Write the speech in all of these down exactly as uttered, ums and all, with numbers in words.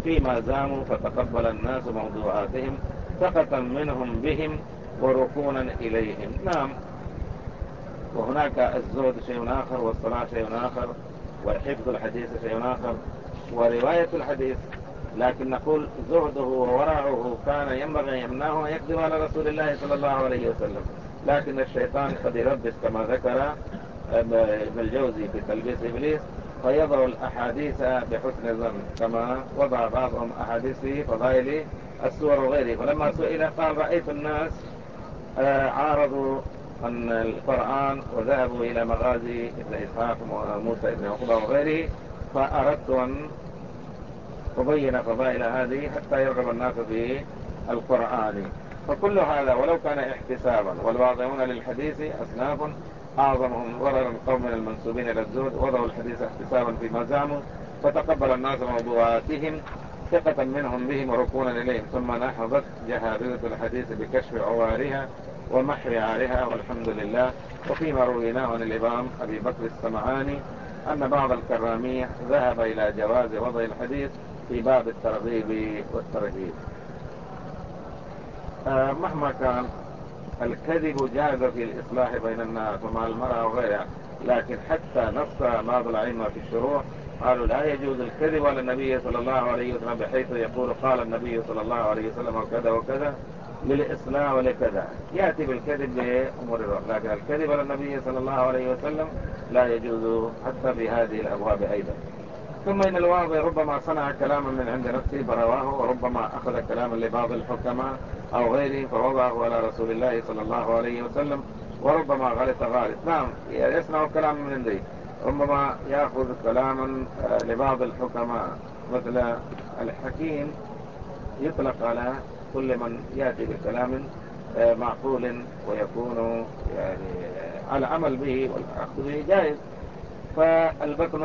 فيما زاموا فتقبل الناس موضوعاتهم ثقة منهم بهم وركونا إليهم. نعم، وهناك الزهد شيء آخر، والصلاة شيء آخر، وحفظ الحديث شيء آخر، ورواية الحديث. لكن نقول زهده وورعه كان ينبغي يمنعه أن يكذب على رسول الله صلى الله عليه وسلم، لكن الشيطان قد يلبس كما ذكر ابن الجوزي في تلبيس إبليس، فيضع الأحاديث بحسن ظن، كما وضع بعضهم أحاديث في فضائل السور وغيره. فلما سئل قال رأيت الناس عارضوا عن القرآن وذهبوا إلى مغازي ابن إسحاق وموسى ابن عقبة وغيره، فأردت أن أبين فضائل هذه حتى يرغب الناس في القرآن. فكل هذا ولو كان احتسابا، والواضعون للحديث أصناف أعظمهم ضررا قوم من المنسوبين إلى الزهد وضعوا الحديث احتسابا فيما زعموا فتقبل الناس موضوعاتهم ثقة منهم بهم وركونا إليهم، ثم نحظت جهابذة الحديث بكشف عوارها ومحو عارها، والحمد لله. وفيما رويناه عن الإمام أبي بكر السمعاني أن بعض الكرامية ذهب إلى جواز وضع الحديث في باب الترغيب والترهيب. آه مهما كان الكذب جاز في الإصلاح بين الناس ومع المرأة وغيرها، لكن حتى نص بعض الأئمة في الشروع قالوا لا يجوز الكذب على النبي صلى الله عليه وسلم بحيث يقول قال النبي صلى الله عليه وسلم وكذا وكذا للإصلاح ولكذا، يأتي بالكذب بأمور الروح، لكن الكذب على النبي صلى الله عليه وسلم لا يجوز حتى في هذه الأبواب أيضا. ثم إن الواضع ربما صنع كلاما من عند نفسه فرواه، وربما أخذ كلاما لبعض الحكماء أو غيرهم فوضعه على رسول الله صلى الله عليه وسلم، وربما غلط غالط. نعم، يصنع كلاما من عنده، ربما يأخذ كلاما لبعض الحكماء، مثل الحكيم يطلق على كل من يأتي بكلام معقول ويكون يعني على عمل به والأخذ به جائز. فالبطن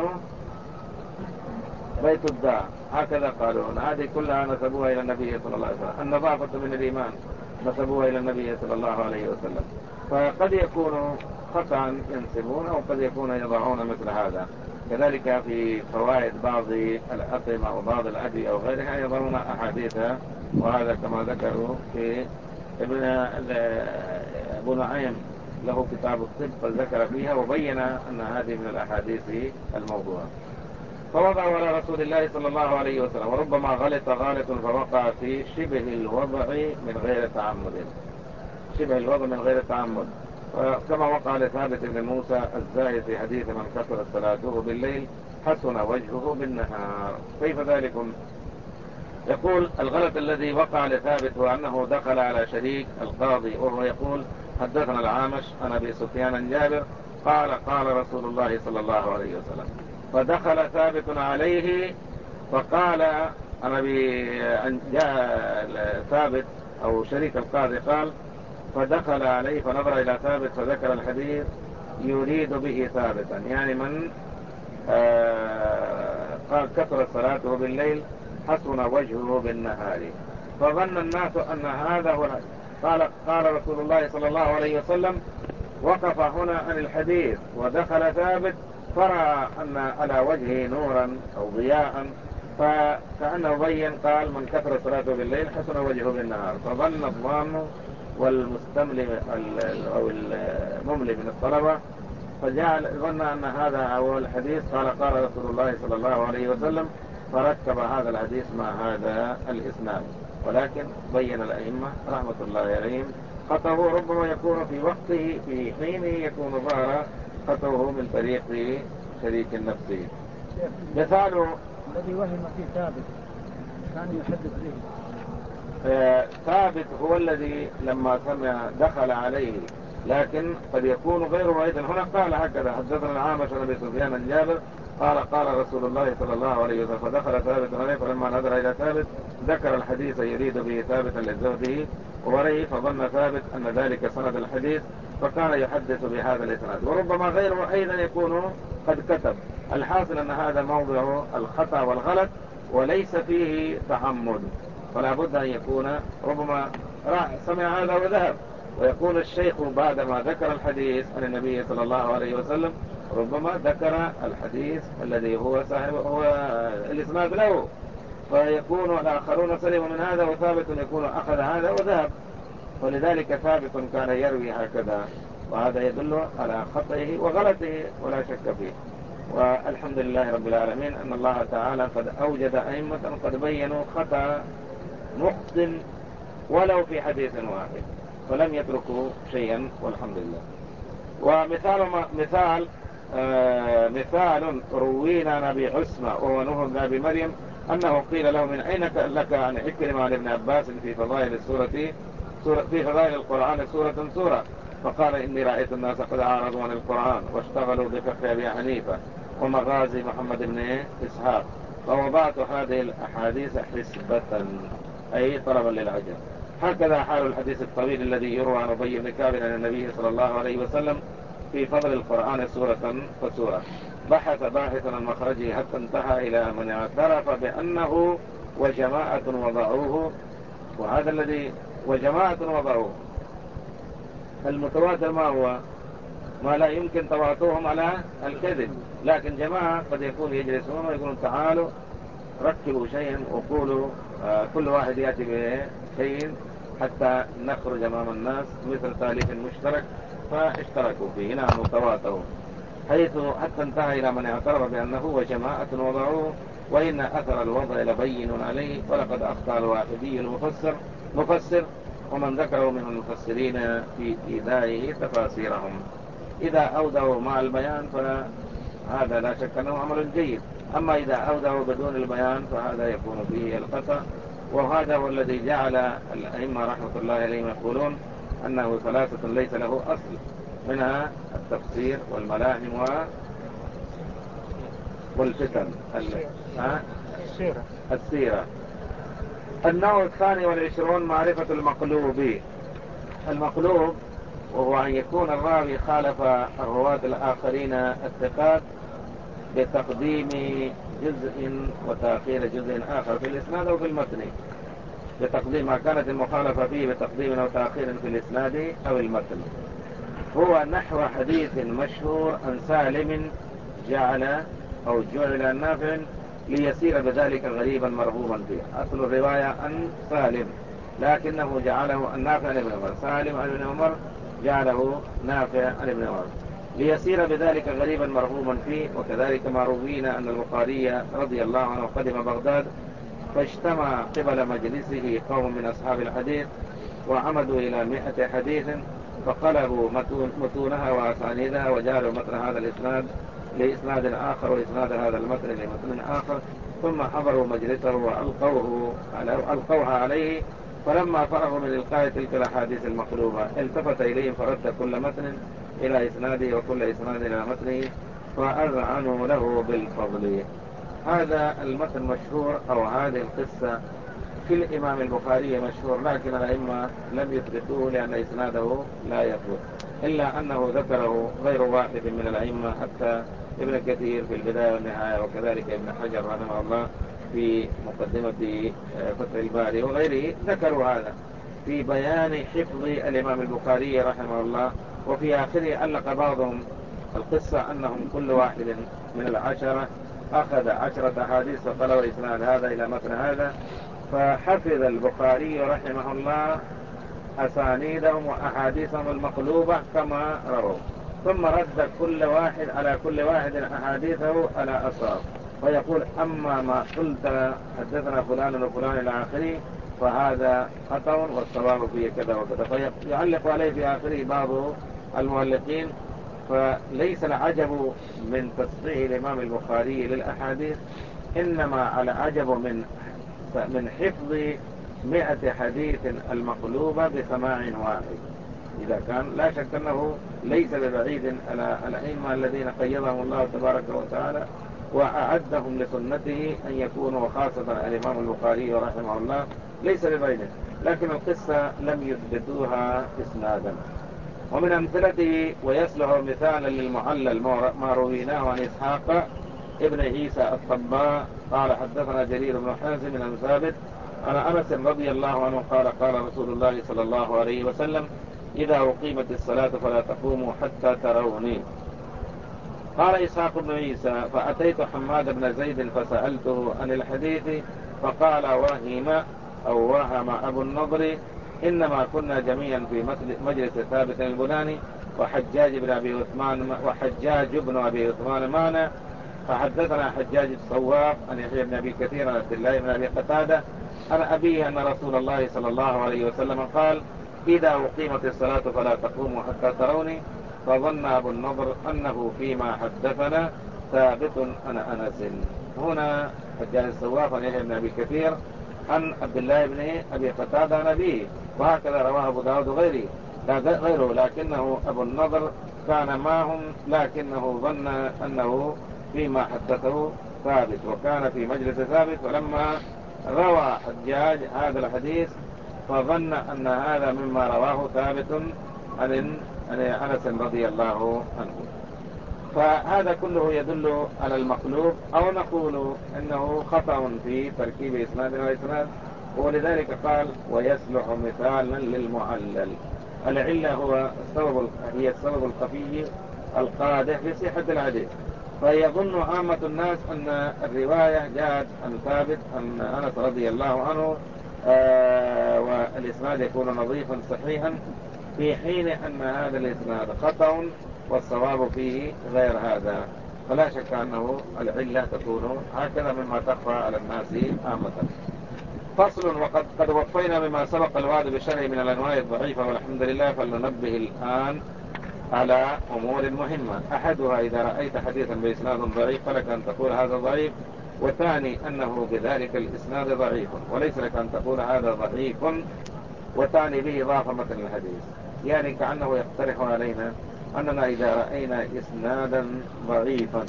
بيت الداء، هكذا قالون، هذه كلها نسبوها إلى النبي صلى الله عليه وسلم. النظافة من الإيمان نسبوها إلى النبي صلى الله عليه وسلم. فقد يكون خطأ ينسبون، أو قد يكون يضعون مثل هذا. كذلك في فوائد بعض الأطعمة وبعض الأدوية أو غيرها يضعون أحاديثها، وهذا كما ذكروا في ابن أبو نعيم له كتاب الطب فذكر فيها وبين أن هذه من الأحاديث الموضوعة. فوضعوا على رسول الله صلى الله عليه وسلم، وربما غلط غالط فوقع في شبه الوضع من غير تعمد، شبه الوضع من غير تعمد، كما وقع لثابت بن موسى الزاهد في حديث من كثرت صلاته بالليل حسن وجهه بالنهار. كيف ذلكم؟ يقول الغلط الذي وقع لثابت هو أنه دخل على شريك القاضي وهو يقول حدثنا العامش عن أبي سفيان عن جابر قال قال رسول الله صلى الله عليه وسلم، فدخل ثابت عليه فقال أنا جاء ثابت أو شريك القاضي قال فدخل عليه فنظر إلى ثابت فذكر الحديث يريد به ثابتا، يعني من آه قال كثرت صلاته بالليل حسن وجهه بالنهار، فظن الناس أن هذا هو. قال قال رسول الله صلى الله عليه وسلم وقف هنا عن الحديث ودخل ثابت فرأى أن على وجهه نورا أو ضياء، فكأنه بين قال من كثر صلاته بالليل حسن وجهه بالنهار، فظن الظان والمستملي أو المملي من الطلبة فجعل ظن أن هذا هو الحديث. قال قال رسول الله صلى الله عليه وسلم، فركب هذا الحديث مع هذا الإسناد. ولكن بين الأئمة رحمة الله عليهم خطأه ربما يكون في وقته في حينه يكون ظاهر خطأه من طريق شريك النفس. مثال الذي وهم فيه ثابت كان يحدث به آه ثابت هو الذي لما سمع دخل عليه، لكن قد يكون غيره أيضا. هنا قال هكذا حدثنا العامش عن أبي سفيان عن جابر قال قال رسول الله صلى الله عليه وسلم، فدخل ثابت عليه فلما نظر إلى ثابت ذكر الحديث يريد به ثابتا لزهده ووريه، فظن ثابت أن ذلك سند الحديث فكان يحدث بهذا الإسناد. وربما غيره أيضا يكون قد كتب. الحاصل أن هذا موضع الخطأ والغلط وليس فيه تعمد، فلا بد أن يكون ربما سمع هذا وذهب. ويكون الشيخ بعدما ذكر الحديث عن النبي صلى الله عليه وسلم ربما ذكر الحديث الذي هو صاحب هو الإسناد له، فيكون الآخرون سلموا من هذا، وثابت يكون أخذ هذا وذهب. ولذلك ثابت كان يروي هكذا، وهذا يدل على خطئه وغلطه ولا شك فيه. والحمد لله رب العالمين أن الله تعالى قد أوجد أئمة قد بينوا خطأ مخطئ ولو في حديث واحد، فلم يتركوا شيئا والحمد لله. ومثال مثال آه مثال روينا عن أبي عثمة وهو نوح بن أبي مريم أنه قيل له من أين لك عن عكرمة عن ابن عباس في فضائل السورة في فضائل القرآن سورة سورة، فقال إني رأيت الناس قد أعرضوا عن القرآن واشتغلوا بفقه أبي حنيفة ومغازي محمد بن إسحاق، فوضعت هذه الأحاديث حسبة أي طلبا للعجل. هكذا حال الحديث الطويل الذي يروى عن أبي بن كعب عن النبي صلى الله عليه وسلم في فضل القرآن سورة فسورة، بحث باحث عن مخرجه حتى انتهى إلى من اعترف بأنه وجماعة وضعوه. وهذا الذي وجماعة وضعوه المتواتر ما هو؟ ما لا يمكن تواطؤهم على الكذب، لكن جماعة قد يكون يجلسون ويقولون تعالوا ركبوا شيئا وقولوا آه كل واحد يأتي بشيء حتى نخرج أمام الناس مثل تأليف مشترك فاشتركوا فيه. نعم وتواطؤوا، حيث حتى انتهى إلى من اعترف بأنه وجماعة وضعوه وإن أثر الوضع لبين عليه، ولقد أخطأ الواحدي المفسر مفسر ومن ذكره من المفسرين في إيذائه تفاسيرهم. إذا أودعوا مع البيان فهذا لا شك أنه عمل جيد، أما إذا أودعوا بدون البيان فهذا يكون فيه الخطأ. وهذا هو الذي جعل الأئمة رحمة الله عليهم يقولون أنه ثلاثة ليس له أصل، منها التفسير والملاحم والفتن السيرة. السيرة. النوع الثاني والعشرون معرفة المقلوب. المقلوب وهو أن يكون الراوي خالف الرواة الآخرين الثقات بتقديم جزء وتأخير جزء آخر في الإسناد أو في المتن، بتقديم ما كانت المخالفة فيه بتقديم أو تأخير في الإسناد أو المتن. هو نحو حديث مشهور عن سالم جعل أو جعل نافع ليسير بذلك غريبا مرغوبا فيه. أصل الرواية عن سالم لكنه جعله النافع عن ابن عمر، سالم عن ابن عمر جعله نافع عن ابن عمر ليسير بذلك غريبا مرغوبا فيه. وكذلك ما روينا أن البخاري رضي الله عنه قدم بغداد فاجتمع قبل مجلسه قوم من أصحاب الحديث وعمدوا إلى مئة حديث فقلبوا متونها وأسانيدها وجعلوا متن هذا الإسناد لإسناد آخر وإسناد هذا المتن لمتن آخر، ثم حضروا مجلسه وألقوه ألقوها عليه. فلما فرغوا من إلقاء تلك الأحاديث المقلوبة التفت إليهم فرد كل متن إلى إسناده وكل إسناد إلى متنه فأذعنوا له بالفضل. هذا المتن مشهور أو هذه القصة في الإمام البخاري مشهور، لكن الأئمة لم يثبتوه لأن إسناده لا يثبت، إلا أنه ذكره غير واحد من الأئمة حتى ابن كثير في البداية والنهاية، وكذلك ابن حجر رحمه الله في مقدمة فتح الباري وغيره ذكروا هذا في بيان حفظ الإمام البخاري رحمه الله. وفي آخره علق بعضهم القصة أنهم كل واحد من العشرة أخذ عشرة أحاديث فقالوا إسناد هذا إلى متن هذا، فحفظ البخاري رحمه الله أسانيدهم وأحاديثهم المقلوبة كما رووا، ثم رد كل واحد على كل واحد أحاديثه على أصاب، ويقول أما ما قلت حدثنا فلان وفلان إلى آخره فهذا خطأ والصواب فيه كذا وكذا. فيعلق عليه في آخره بعض المؤلقين. فليس العجب من تصحيح الإمام البخاري للأحاديث، إنما العجب من من حفظ مئة حديث المقلوبة بسماع واحد. إذا كان لا شك أنه ليس ببعيد على الأئمة الذين قيضهم الله تبارك وتعالى وأعدهم لسنته أن يكونوا، وخاصة الإمام البخاري رحمه الله ليس ببعيد، لكن القصة لم يثبتوها إسنادا. ومن أمثلته ويصلح مثالا للمعلل ما رويناه عن إسحاق ابن عيسى الطباء قال حدثنا جرير بن حازم عن ثابت عن أنس رضي الله عنه قال قال رسول الله صلى الله عليه وسلم إذا أقيمت الصلاة فلا تقوموا حتى تروني. قال إسحاق بن عيسى فأتيت حماد بن زيد فسألته عن الحديث فقال وهم أو وهم أبو النضر إنما كنا جميعا في مجلس ثابت البناني وحجاج بن أبي عثمان وحجاج بن أبي عثمان معنا، فحدثنا حجاج الصواف عن يحيى بن أبي كثير عن عبد الله بن أبي قتادة عن أبيه أن رسول الله صلى الله عليه وسلم قال إذا أقيمت الصلاة فلا تقوموا حتى تروني، فظن أبو النضر أنه فيما حدثنا ثابت عن أنس. هنا حجاج الصواف عن يحيى بن أبي كثير عن عبد الله بن أبي قتادة عن أبيه، وهكذا رواه أبو داود غيره غيره لكنه أبو النضر كان معهم لكنه ظن أنه فيما حدثه ثابت، وكان في مجلس ثابت، ولما روى حجاج هذا الحديث فظن أن هذا مما رواه ثابت عن أنس رضي الله عنه. فهذا كله يدل على المقلوب، أو نقول أنه خطأ في تركيب إسناد وإسناد، ولذلك قال ويصلح مثالا للمعلل. العلة هو السبب هي السبب الخفي القادح في صحة الحديث، فيظن عامة الناس أن الرواية جاءت عن ثابت عن أنس رضي الله عنه آه والإسناد يكون نظيفا صحيحا، في حين أن هذا الإسناد خطأ والصواب فيه غير هذا. فلا شك أنه العلة تكون هكذا مما تخفى على الناس عامة. فصل. وقد قد وفينا بما سبق الوعد بشرع من الأنواع الضعيفة والحمد لله، فلننبه الآن على أمور مهمة. أحدها إذا رأيت حديثا بإسناد ضعيف فلك أن تقول هذا ضعيف، والثاني أنه بذلك الإسناد ضعيف، وليس لك أن تقول هذا ضعيف وتعني به إضافة مثل الحديث. يعني كأنه يقترح علينا أننا إذا رأينا إسنادا ضعيفا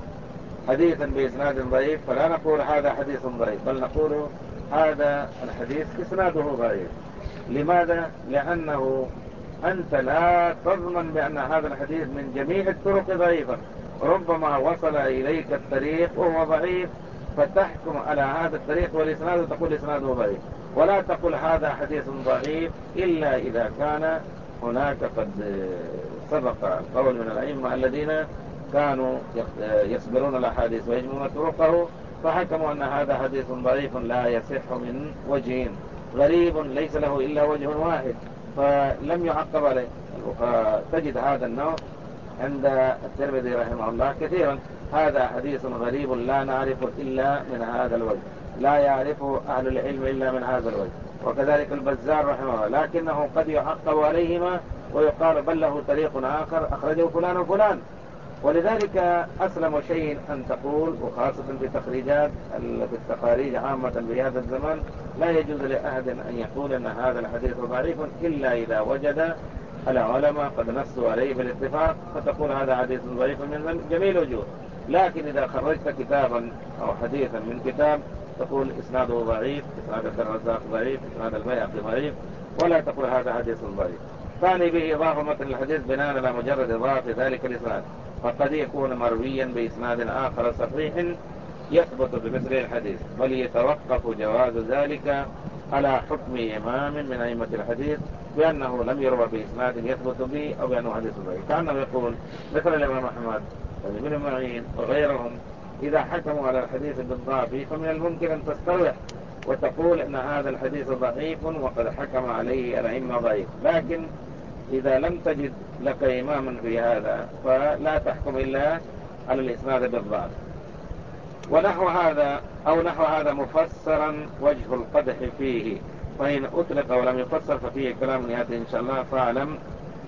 حديثا بإسناد ضعيف فلا نقول هذا حديث ضعيف، بل نقول هذا الحديث إسناده ضعيف. لماذا؟ لأنه أنت لا تضمن بأن هذا الحديث من جميع الطرق ضعيفا، ربما وصل إليك الطريق وهو ضعيف فتحكم على هذا الطريق والإسناد وتقول إسناده ضعيف، ولا تقول هذا حديث ضعيف إلا إذا كان هناك قد سبق قول من الأئمة الذين كانوا يصبرون الأحاديث ويجمعون طرقه فحكموا أن هذا حديث ضعيف لا يصح من وجه، غريب ليس له إلا وجه واحد فلم يعقب عليه. فتجد هذا النوع عند الترمذي رحمه الله كثيرا، هذا حديث غريب لا نعرف إلا من هذا الوجه، لا يعرفه أهل العلم إلا من هذا الوجه. وكذلك البزار رحمه الله، لكنه قد يعقب عليهما ويقال بل له طريق آخر أخرجه فلان وفلان. ولذلك أسلم شيء أن تقول، وخاصة في تخريجات في التخاريج عامة بهذا الزمان، لا يجوز لأحد أن يقول أن هذا الحديث ضعيف إلا إذا وجد العلماء قد نصوا عليه بالاتفاق، فتقول هذا حديث ضعيف من جميع الوجوه. لكن إذا خرجت كتابا أو حديثا من كتاب تقول إسناده ضعيف، إسناد عبد الرزاق ضعيف، إسناد البيهقي ضعيف، ولا تقول هذا حديث ضعيف. ثاني به إضافة مثل الحديث بناء على مجرد إضافة ذلك الإسناد، فقد يكون مرويا بإسناد آخر صحيح يثبت بمثل الحديث، بل يتوقف جواز ذلك على حكم إمام من أئمة الحديث بأنه لم يروى بإسناد يثبت به أو بأنه حديث ضعيف. كأنه يقول مثل الإمام أحمد وابن معين وغيرهم إذا حكموا على الحديث بالضعف فمن الممكن أن تستروح وتقول أن هذا الحديث ضعيف وقد حكم عليه الأئمة ضعيف، لكن إذا لم تجد لك إماما في هذا فلا تحكم إلا على الإسناد بالضعف. ونحو هذا أو نحو هذا مفسرا وجه القدح فيه، فإن أطلق ولم يفسر ففيه كلام يأتي إن شاء الله، فاعلم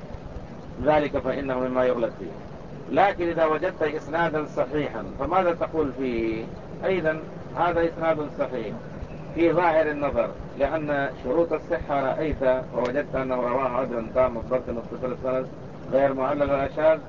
ذلك فإنه مما يغلط فيه. لكن إذا وجدت إسنادا صحيحا فماذا تقول فيه؟ أيضا هذا إسناد صحيح في ظاهر النظر، لأن شروط الصحة رأيت ووجدت أنه رواه عدل تام الضبط متصل السند غير معلل ولا شاذ،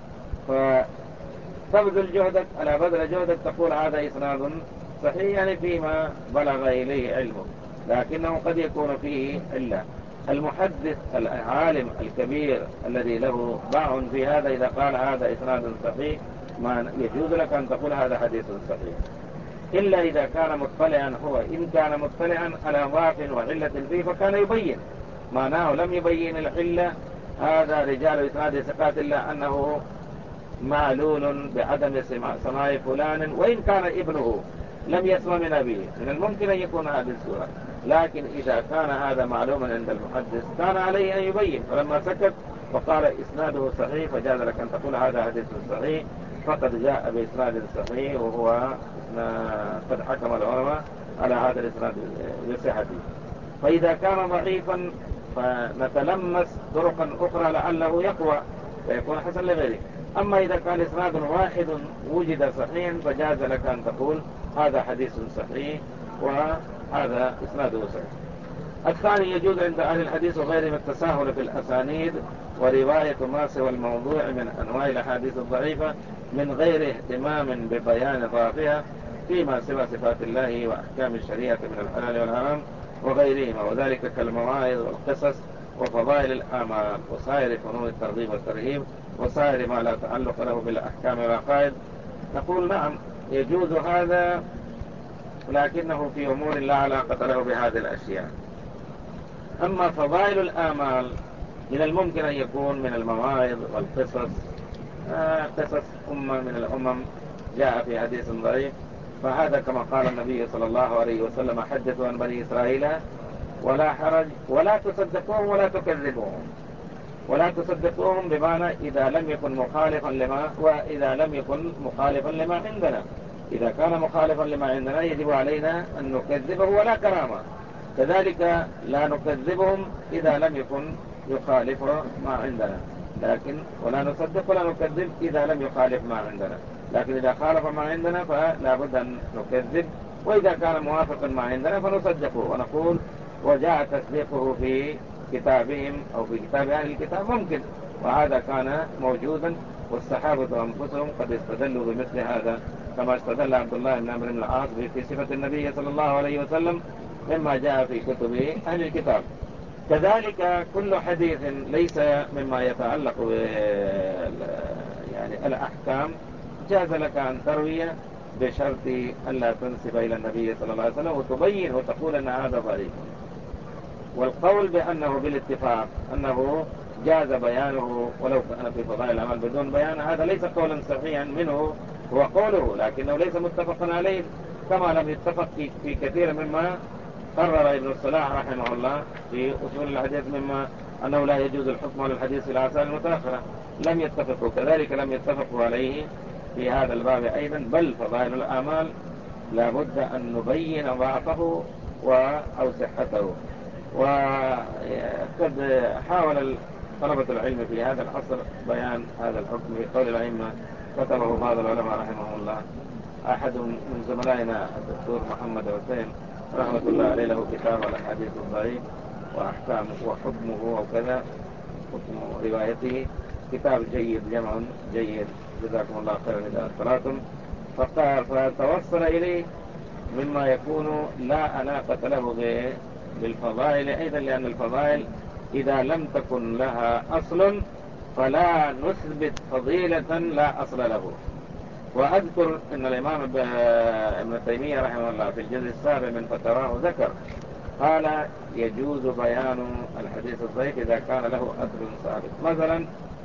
فتبذل جهدك على بذل جهدك تقول هذا إسناد صحيح، يعني فيما بلغ إليه علمه، لكنه قد يكون فيه إلا المحدث العالم الكبير الذي له باع في هذا إذا قال هذا إسناد صحيح ما يجوز لك أن تقول هذا حديث صحيح، إلا إذا كان مطلعا هو. إن كان مطلعا على ضعف وعلة فيه فكان يبين، معناه لم يبين العلة هذا رجال إسناد ثقات إلا أنه معلول بعدم سماع فلان وإن كان ابنه لم يسمع من أبيه، من الممكن أن يكون هذه السورة. لكن إذا كان هذا معلوما عند المحدث كان عليه أن يبين، فلما سكت وقال إسناده صحيح فجاز لك أن تقول هذا حديث صحيح، فقد جاء بإسناد صحيح وهو قد حكم العلماء على هذا الإسناد بصحته. فإذا كان ضعيفا فنتلمس طرقا أخرى لعله يقوى فيكون حسن لغيره. أما إذا كان إسناد واحد وجد صحيحا فجاز لك أن تقول هذا حديث صحيح وهذا إسناده صحيح. الثاني يجوز عند أهل الحديث وغيرهم التساهل في الأسانيد ورواية ما سوى الموضوع من أنواع الأحاديث الضعيفة من غير اهتمام ببيان ضعفها فيما سوى صفات الله وأحكام الشريعة من الحلال والحرام وغيرهما، وذلك كالمواعظ والقصص وفضائل الأعمال وسائر فنون الترغيب والترهيب وسائر ما لا تعلق له بالأحكام والعقائد. نقول نعم يجوز هذا، لكنه في أمور لا علاقة له بهذه الأشياء. أما فضائل الآمال من الممكن أن يكون من المواعظ والقصص، آه قصص أمة من الأمم جاء في حديث ضعيف، فهذا كما قال النبي صلى الله عليه وسلم حدثوا عن بني إسرائيل ولا حرج ولا تصدقوهم ولا تكذبوهم. ولا تصدقوهم بمعنى إذا لم يكن مخالفا لما وإذا لم يكن مخالفا لما عندنا. إذا كان مخالفا لما عندنا يجب علينا أن نكذبه ولا كرامة، كذلك لا نكذبهم إذا لم يكن يخالف ما عندنا، لكن ولا نصدق ولا نكذب إذا لم يخالف ما عندنا. لكن إذا خالف ما عندنا فلا بد أن نكذب، وإذا كان موافقا ما عندنا فنصدقه ونقول وجاء تصديقه في كتابهم أو في كتاب أهل الكتاب ممكن، وهذا كان موجودا والصحابة أنفسهم قد استدلوا بمثل هذا، كما استدل عبد الله بن عمرو بن العاص في صفة النبي صلى الله عليه وسلم مما جاء في كتب أهل الكتاب. كذلك كل حديث ليس مما يتعلق ب يعني الأحكام جاز لك أن تروي بشرط ألا تنسب إلى النبي صلى الله عليه وسلم وتبين وتقول أن هذا ضعيف. والقول بأنه بالاتفاق أنه جاز بيانه ولو كان في فضائل الأعمال بدون بيان هذا ليس قولا صحيحا منه، هو قوله لكنه ليس متفقا عليه، كما لم يتفق في كثير مما قرر ابن الصلاح رحمه الله في أصول الحديث مما أنه لا يجوز الحكم على الحديث في الآثار المتأخرة، لم يتفقوا. كذلك لم يتفقوا عليه في هذا الباب أيضا، بل فضائل الأعمال لا بد أن نبين ضعفه أو صحته. وقد حاول طلبة العلم في هذا العصر بيان هذا الحكم بقول الأئمة، كتبه بعض العلماء رحمه الله. أحد من زملائنا الدكتور محمد حسين رحمة الله عليه له كتاب على الحديث الضعيف وأحكامه وحكمه وكذا، حكم روايته، كتاب جيد جمع جيد جزاكم الله خيرا إذا أطلعتم. فقال فتوصل إليه مما يكون لا علاقة له بالفضائل أيضا، لأن الفضائل إذا لم تكن لها أصل فلا نثبت فضيلة لا أصل له. وأذكر أن الإمام ابن تيمية رحمه الله في الجزء السابع من فتراه ذكر قال يجوز بيان الحديث الضعيف إذا كان له أصل ثابت، مثلا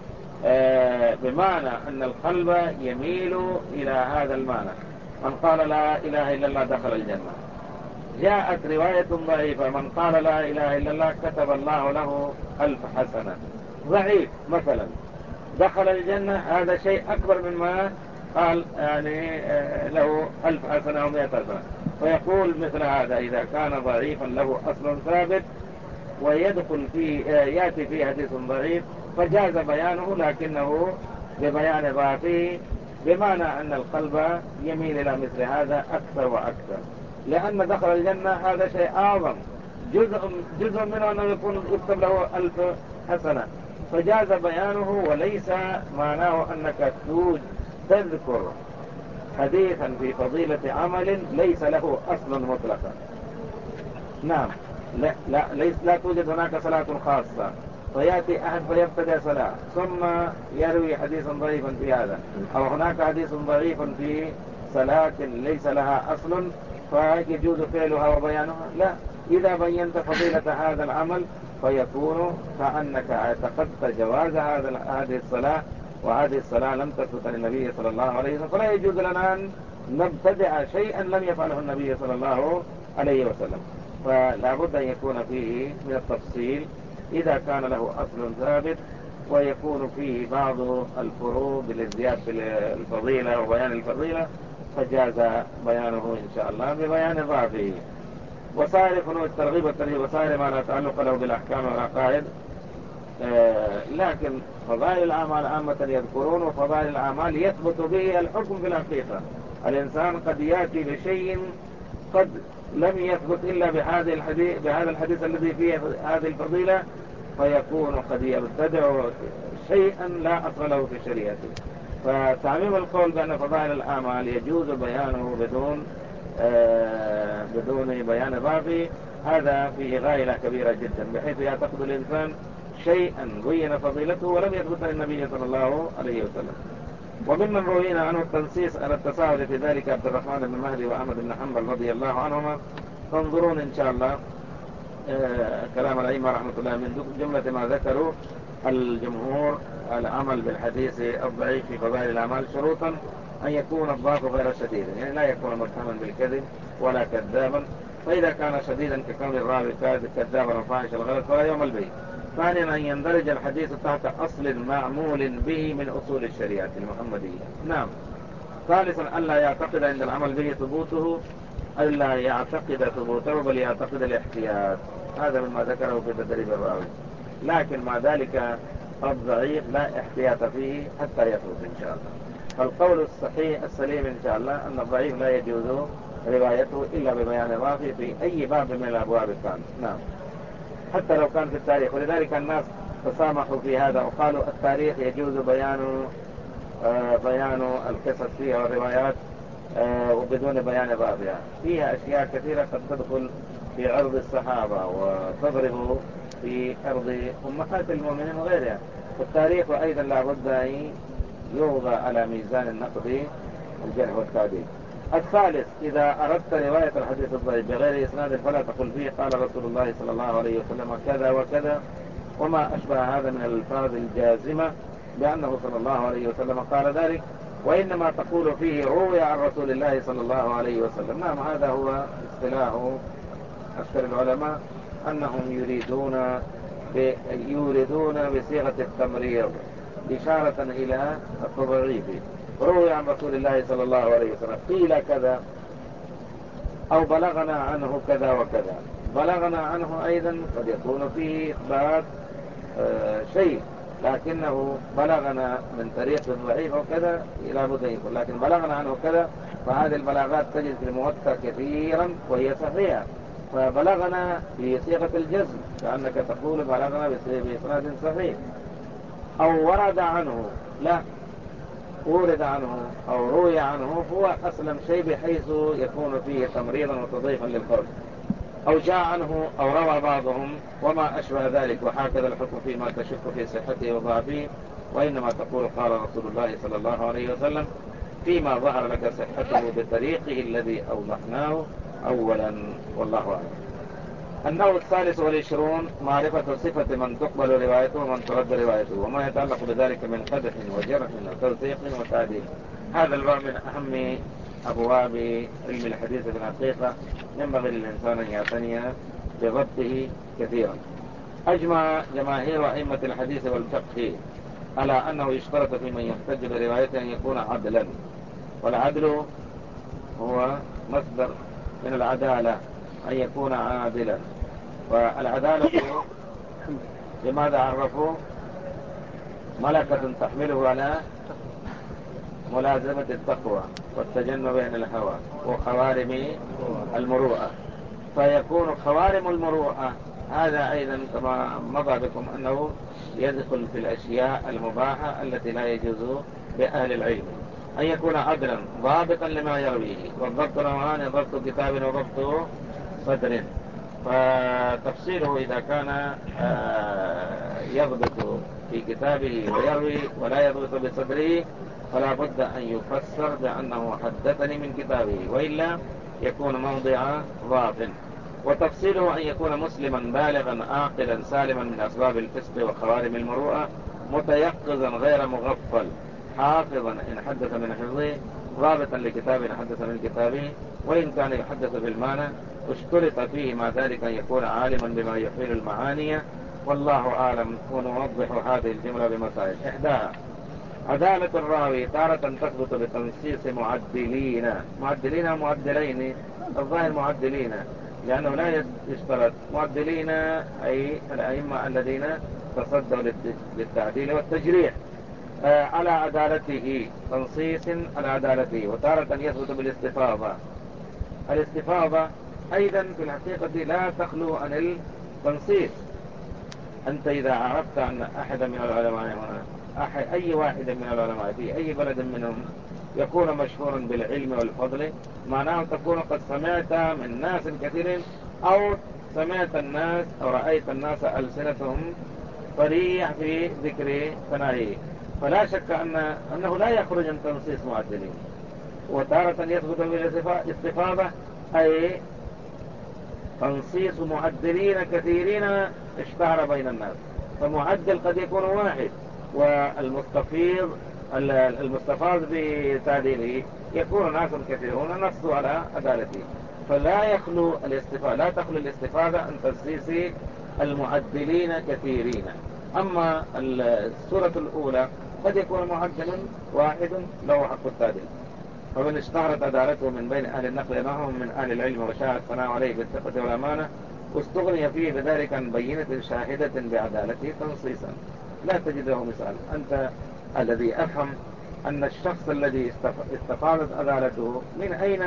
بمعنى أن القلب يميل إلى هذا المعنى، من قال لا إله إلا الله دخل الجنة. جاءت رواية ضعيفة من قال لا إله إلا الله كتب الله له ألف حسنة، ضعيف مثلا، دخل الجنة، هذا شيء أكبر مما قال يعني له ألف حسنة أو مئة حسنة. فيقول مثل هذا إذا كان ضعيفا له أصل ثابت ويدخل فيه يأتي فيه حديث ضعيف فجاز بيانه، لكنه ببيان ضعفه، بمعنى أن القلب يميل إلى مثل هذا أكثر وأكثر، لأن دخل الجنة هذا شيء أعظم، جزء, جزء منه أنه يكون يكتب له ألف حسنة، فجاز بيانه، وليس معناه أنك تذكر حديثا في فضيلة عمل ليس له أصل مطلقا. نعم، لا, لا, ليس لا توجد هناك صلاة خاصة فيأتي أحد فيبتدأ صلاة ثم يروي حديثا ضعيفا في هذا، أو هناك حديث ضعيف في صلاة ليس لها أصل فيجوز فعلها وبيانها. لا، إذا بينت فضيلة هذا العمل فيكون كأنك اعتقدت جواز هذه الصلاة، وهذه الصلاة لم تثبت عن النبي صلى الله عليه وسلم، فلا يجوز لنا أن نبتدع شيئا لم يفعله النبي صلى الله عليه وسلم. فلا بد أن يكون فيه من التفصيل إذا كان له أصل ثابت، ويكون فيه بعض الفروق للزيادة الفضيلة وبيان الفضيلة، فجاز بيانه إن شاء الله ببيان ضعفه. وسائر فنون الترغيب والترهيب وسائر ما لا تعلق له بالأحكام والعقائد، آه لكن فضائل الأعمال عامة يذكرون، وفضائل الأعمال يثبت به الحكم في الحقيقة. الإنسان قد يأتي بشيء قد لم يثبت إلا بهذا الحديث, بهذا الحديث الذي فيه هذه الفضيلة، فيكون قد يبتدع شيئا لا أصل له في شريعته. فتعميم القول بأن فضائل الأعمال يجوز بيانه بدون آه بدون بيان ضعفه، هذا فيه غاية كبيرة جدا، بحيث يعتقد الإنسان شيئا بين فضيلته ولم يثبت للنبي صلى الله عليه وسلم. وممن روينا عنه التنصيص على التساهل في ذلك عبد الرحمن بن مهدي وأحمد بن حنبل رضي الله عنهما. تنظرون إن شاء الله آه كلام الأئمة رحمة الله من جملة ما ذكروا الجمهور العمل بالحديث الضعيف في فضائل الأعمال شروطا أن يكون الضعف غير شديد، يعني لا يكون متهما بالكذب ولا كذابا، فإذا كان شديدا ككون الراوي كذابا وفاحش الغلط فلا يوم البيت. ثانيا أن يندرج الحديث تحت أصل معمول به من أصول الشريعة المحمدية. نعم. ثالثا ألا يعتقد عند العمل به ثبوته، ألا يعتقد ثبوته بل يعتقد الاحتياط، هذا مما ذكره في تدريب الراوي. لكن مع ذلك الضعيف لا احتياط فيه حتى يثبت إن شاء الله. فالقول الصحيح السليم إن شاء الله أن الضعيف لا يجوز روايته إلا ببيان ضعفه في أي باب من الأبواب كان. نعم. حتى لو كان في التاريخ، ولذلك الناس تسامحوا في هذا وقالوا التاريخ يجوز بيان آه بيان القصص فيها والروايات آه وبدون بيان ضعفها. فيها أشياء كثيرة قد تدخل في عرض الصحابة وتضرب في عرض أمهات المؤمنين وغيرها. والتاريخ أيضا لابد أن يوضع على ميزان النقد الجرح والتعديل. الثالث إذا أردت رواية الحديث الضعيف بغير إسناد فلا تقل فيه قال رسول الله صلى الله عليه وسلم كذا وكذا وما أشبه هذا من الألفاظ الجازمة بأنه صلى الله عليه وسلم قال ذلك، وإنما تقول فيه روي عن رسول الله صلى الله عليه وسلم. نعم، هذا هو اصطلاح أكثر العلماء، أنهم يريدون يوردون بصيغة التمريض إشارة إلى التضعيف. روي عن رسول الله صلى الله عليه وسلم قيل كذا أو بلغنا عنه كذا وكذا. بلغنا عنه أيضا قد يكون فيه إثبات آه شيء، لكنه بلغنا من طريق ضعيف وكذا إلى بد يكون، لكن بلغنا عنه كذا، فهذه البلاغات تجد في الموطأ كثيرا وهي صحيحة. فبلغنا بصيغة الجزم كأنك تقول بلغنا بإسناد صحيح. أو ورد عنه، لا، ورد عنه أو روي عنه هو أسلم شيء بحيث يكون فيه تمريضا وتضيفا للقول. أو جاء عنه أو روى بعضهم وما أشبه ذلك، وهكذا الحكم فيما تشك في صحته وضعفه. وإنما تقول قال رسول الله صلى الله عليه وسلم فيما ظهر لك صحته بطريقه الذي أوضحناه أولا، والله أعلم. النوع الثالث والعشرون معرفة صفة من تقبل روايته ومن ترد روايته وما يتعلق بذلك من قدح وجرح وتوثيق وتعديل. هذا الباب من أهم أبواب علم الحديث في الحقيقة، ينبغي للإنسان أن يعتني بضبطه كثيرا. أجمع جماهير أئمة الحديث والفقه على أنه يشترط في من يحتج بروايته أن يكون عدلا، والعدل هو مصدر من العدالة، أن يكون عادلا. والعدالة لماذا عرفوا؟ ملكة تحمله على ملازمة التقوى والتجنب عن الهوى وخوارم المروءة. فيكون خوارم المروءة هذا أيضا كما مضى بكم أنه يدخل في الأشياء المباحة التي لا يجوز بأهل العلم. أن يكون عدلا ضابطا لما يرويه، والضبط نوعان: ضبط كتاب وضبط صدر. فتفصيله إذا كان يضبط في كتابه ويروي ولا يضبط بصدره فلا بد أن يفسر بأنه حدثني من كتابه، وإلا يكون موضع ضعف. وتفصيله أن يكون مسلما بالغا عاقلا سالما من أسباب الفسق وخوارم المروءة، متيقظا غير مغفل، حافظا إن حدث من حفظه ضابطا لكتاب حدث من كتابه، وإن كان يحدث بالمعنى اشترط فيه مع ذلك أن يكون عالما بما يحيل المعاني، والله أعلم. ونوضح هذه الجملة بمسائل. إحداها عدالة الراوي تارة تثبت بتنصيص معدلين، معدلين ومعدلين، الظاهر معدلين لأنه لا يشترط معدلين أي الأئمة الذين تصدوا للتعديل والتجريح على عدالته، تنصيص على عدالته. وتارة يثبت بالاستفاضة، الاستفاضة أيضا في الحقيقة لا تخلو عن التنصيص. أنت إذا عرفت أن أحد من العلماء هنا، أحد أي واحد من العلماء في أي بلد منهم يكون مشهورا بالعلم والفضل، معناه تكون قد سمعت من ناس كثير، أو سمعت الناس أو رأيت الناس ألسنتهم صريح في ذكر ثنائه، فلا شك أن أنه لا يخرج عن تنصيص معدلين. وتارة يثبت بالاستفاضة أي تنصيص معدلين كثيرين اشتهر بين الناس، فمعدل قد يكون واحد، والمستفيض المستفاض بتعديله يكون ناس كثيرون نصوا على عدالته، فلا يخلو الاستفاضة، لا تخلو الاستفاضة عن تنصيص المعدلين كثيرين. أما السورة الأولى قد يكون معدل واحد له حق التعديل، فمن اشتهرت عدالته من بين أهل النقل معهم من أهل العلم وشاء الثناء عليه بالثقة والأمانة، واستغني فيه بذلك عن بينة شاهدة بعدالته تنصيصا. لا تجد له مثال. أنت الذي أفهم أن الشخص الذي استفاضت عدالته من أين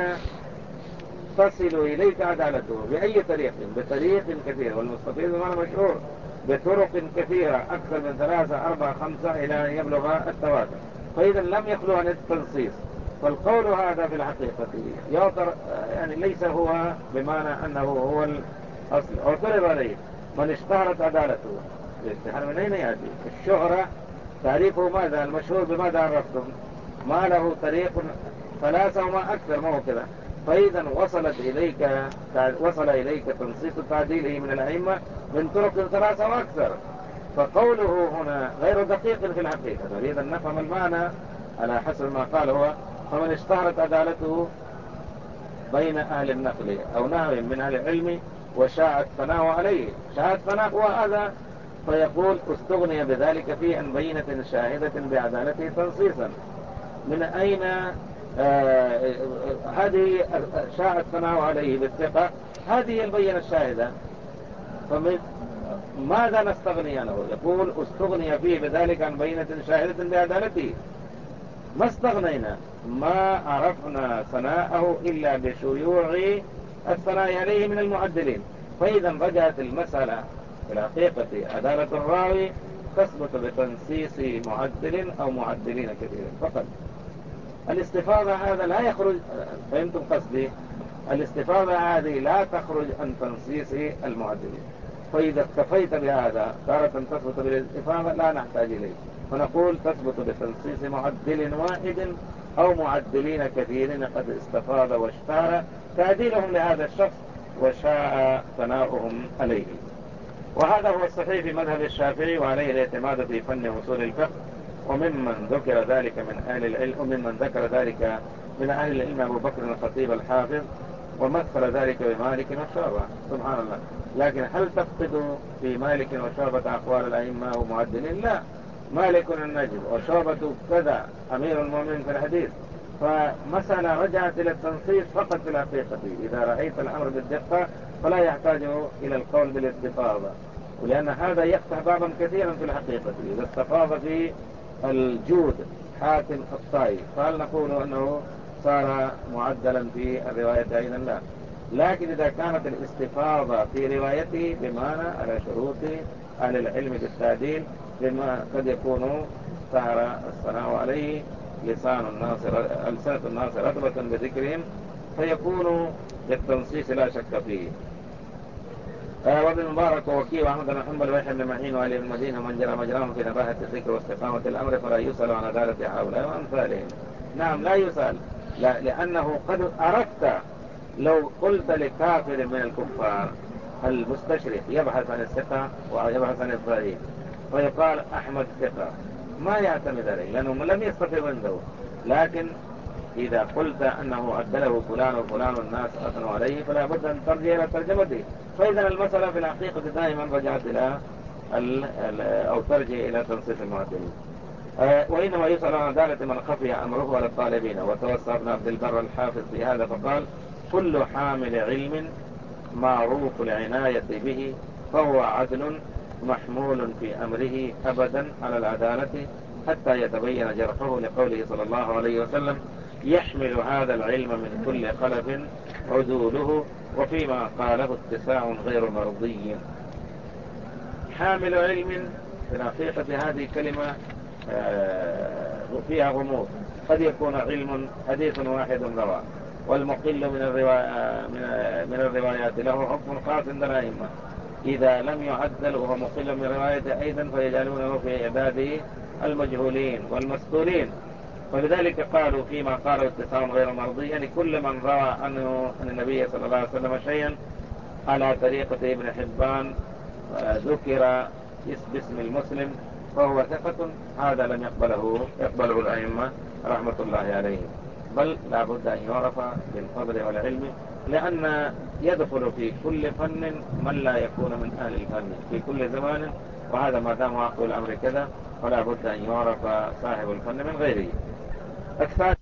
تصل إليك عدالته؟ بأي طريق؟ بطريق كثير، والمستفيض بمعنى مشهور بطرق كثيرة أكثر من ثلاثة أربعة خمسة إلى أن يبلغ التواتر، فإذا لم يخلو عن التنصيص. فالقول هذا في الحقيقة يعتر يعني ليس هو بمعنى أنه هو الأصل. اعترض عليه من اشتهرت عدالته. الاشتهار من أين يأتي؟ الشهرة تعريفه ماذا؟ المشهور بماذا عرفتم؟ ما له طريق ثلاثة وما أكثر، ما هو كذا. فإذا وصلت إليك وصل إليك تنصيص تعديله من الأئمة من طرق ثلاثة وأكثر، فقوله هنا غير دقيق في الحقيقة. نريد أن نفهم المعنى على حسب ما قال هو فمن اشتهرت عدالته بين أهل النقل أو نحو من أهل العلم وشاء الثناء عليه. شاء الثناء هو هذا، فيقول استغني بذلك فيه عن بينة شاهدة بعدالته تنصيصا. من أين آه هذه شاء الثناء عليه بالثقة؟ هذه البينة الشاهدة. فمن ماذا نستغني عنه؟ يقول استغني فيه بذلك عن بينة شاهدة بعدالته. ما استغنينا، ما عرفنا ثناءه إلا بشيوع الثناء عليه من المعدلين. فإذا رجعت المسألة في الحقيقة عدالة الراوي تثبت بتنصيص معدل أو معدلين كثيرين فقط. الاستفاضة هذا لا يخرج، فهمتم قصدي؟ الاستفاضة هذه لا تخرج عن تنصيص المعدلين. فإذا اكتفيت بهذا تارة تثبت بالاستفاضة لا نحتاج إليه، فنقول تثبت بتنصيص معدل واحد أو معدلين كثيرين قد استفاض واشتهر تعديلهم لهذا الشخص وشاء ثناؤهم عليه. وهذا هو الصحيح في مذهب الشافعي، وعليه الاعتماد في فن أصول الفقه. وممن ذكر ذلك من أهل العلم وممن ذكر ذلك من أهل العلم أبو بكر الخطيب الحافظ، ومثل ذلك بمالك وشعبة. سبحان الله. لكن هل تفقد في مالك وشعبة أقوال الأئمة ومعدلين؟ لا، مالك النجم وشعبة كذا أمير المؤمنين في الحديث. فمسألة رجعت إلى التنصيص فقط في الحقيقة. إذا رأيت الأمر بالدقة فلا يحتاج إلى القول بالاستفاضة، ولأن هذا يفتح بابا كثيرا في الحقيقة. إذا استفاض في الجود حاتم الطائي فهل نقول أنه صار معدلا في الرواية أيضا؟ لا. لكن إذا كانت الاستفاضة في روايته بمعنى على شروط أهل العلم بالتعديل، بما قد يكون سهر الثناء عليه لسان الناس ألسنة الناس رغبة بذكرهم، فيكون بالتنصيص لا شك فيه. وابن مبارك ووكيع وأحمد بن حنبل ويحيى بن معين وعلي بن المدينة ومن جرى مجراهم في نباهة الذكر واستقامة الأمر فلا يسأل عن عدالة هؤلاء وأمثالهم. نعم لا يسأل، لا، لأنه قد عرفت. لو قلت لكافر من الكفار المستشرق يبحث عن الثقة ويبحث عن الضعيف فيقال أحمد ثقة، ما يعتمد عليه لأنه لم يستفر عنده. لكن إذا قلت أنه عدله فلان وفلان والناس أثنوا عليه فلا بد أن ترجع إلى ترجمته. فإذا المسألة في الحقيقة دائما رجعت إلى أو ترجع إلى تنصيف المعدلين. أه وإنما يسأل عن عدالة من خفي أمره على الطالبين. وتوسع ابن عبد البر الحافظ في هذا فقال: كل حامل علم معروف العناية به فهو عدل محمول في أمره أبدا على العدالة حتى يتبين جرحه، لقوله صلى الله عليه وسلم: يحمل هذا العلم من كل خلف عدوله، وفيما قاله اتساع غير مرضي. حامل علم في الحقيقة هذه كلمة فيها غموض. قد يكون علم حديث واحد رواه، والمقل من الروايات من الروايات له حكم خاص عند الأئمة إذا لم يعدل وهو مقل من روايته أيضا فيجعلونه في عباده المجهولين والمستورين. ولذلك قالوا فيما قالوا اتساع غير مرضي، يعني كل من روى عنه عن النبي صلى الله عليه وسلم شيئا على طريقة ابن حبان ذكر باسم المسلم فهو ثقة، هذا لم يقبله يقبله الأئمة رحمة الله عليهم، بل لا بد أن يعرف بالفضل والعلم، لأن يدخل في كل فن من لا يكون من أهل الفن في كل زمان، وهذا ما دام واقع الأمر كذا فلا بد أن يعرف صاحب الفن من غيره.